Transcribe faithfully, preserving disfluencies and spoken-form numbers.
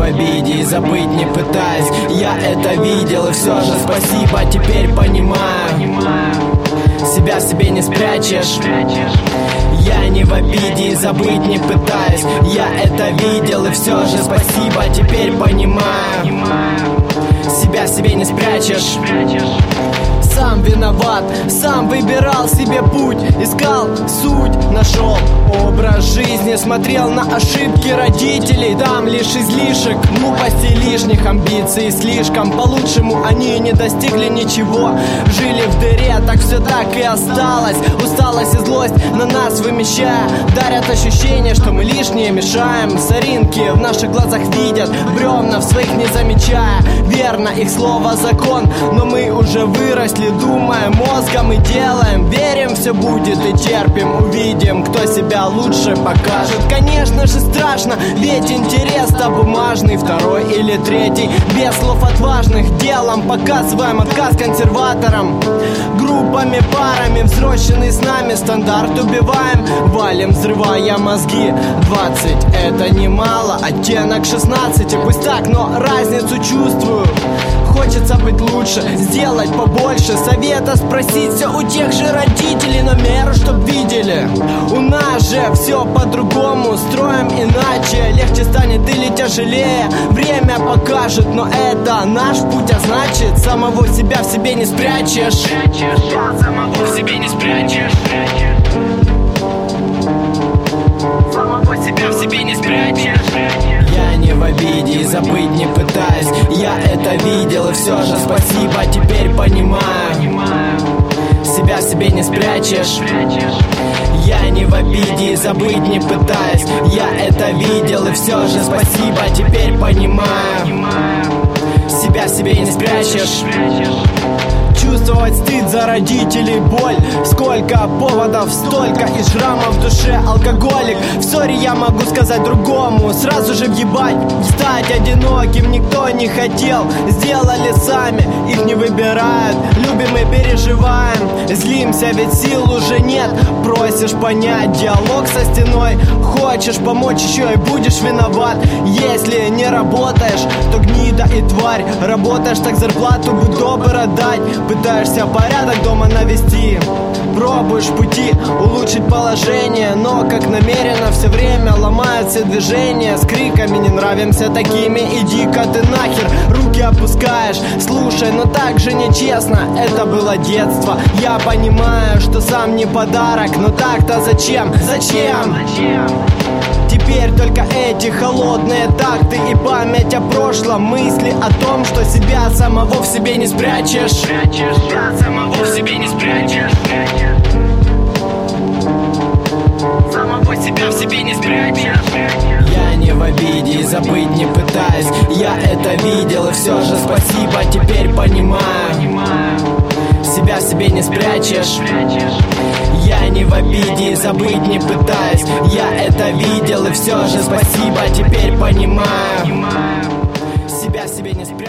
обиде и забыть не пытаюсь. Я это видел и все же спасибо, теперь понимаю. Себя в себе не спрячешь. Я не в обиде и забыть не пытаюсь. Я это видел и все же спасибо, теперь понимаю. Себя в себе не спрячешь. Сам виноват, сам выбирал себе путь, искал суть, нашел образ жизни, смотрел на ошибки родителей. Там лишь излишек, глупости, лишних амбиций слишком. По-лучшему они не достигли ничего, жили в дыре, так все так и осталось. Усталость и злость на нас вымещая, дарят ощущение, что мы лишние мешаем. Соринки в наших глазах видят, бревна в своих не замечая. Верно, их слово закон, но мы уже выросли. Думаем мозгом и делаем, верим, все будет и терпим. Увидим, кто себя лучше покажет. Конечно же страшно, ведь интерес-то бумажный. Второй или третий, без слов отважных. Делом показываем отказ консерваторам. Группами, парами, взросленные с нами. Стандарт убиваем, валим, взрывая мозги. Двадцать это немало, оттенок шестнадцать. И пусть так, но разницу чувствую. Хочется быть лучше, сделать побольше. Совета спросить все у тех же родителей, но меру чтоб видели. У нас же все по-другому, строим иначе. Легче станет или тяжелее, время покажет. Но это наш путь, а значит самого себя в себе не спрячешь. Самого в себе не спрячешь. Самого себя в себе не спрячешь. Я не в обиде и забыть не пытаюсь. Я это видел и все же спасибо, теперь понимаю. Себя в себе не спрячешь. Я не в обиде и забыть не пытаюсь. Я это видел и все же спасибо, теперь понимаю. Себя в себе не спрячешь. Чувствовать стыд за родителей, боль. Сколько поводов, столько и шрамов в душе. Алкоголик, в ссоре я могу сказать другому. Сразу же въебать, стать одиноким никто не хотел. Сделали сами, их не выбирают. Любим и переживаем, злимся, ведь сил уже нет. Просишь понять, диалог со стеной. Хочешь помочь еще и будешь виноват. Если не работаешь, то гнида и тварь. Работаешь, так зарплату будь добр отдать. Пытаешься порядок дома навести, пробуешь пути улучшить положение, но как намеренно все время ломают все движения. С криками не нравимся такими, иди-ка ты нахер. Руки опускаешь, слушай, но так же нечестно. Это было детство, я понимаю, что сам не подарок. Но так-то зачем, зачем? Теперь только эти холодные такты и память о прошлом. Мысли о том, что себя самого в себе не спрячешь. Себя самого в себе не спрячешь. Самого себя в себе не спрячешь. Я не в обиде и забыть не пытаюсь. Я это видел и все же спасибо, теперь понимаю. Себя в себе не спрячешь. Я не в обиде и забыть не пытаюсь. Я это видел и все же спасибо, теперь понимаю. Себя в себе не спрячешь.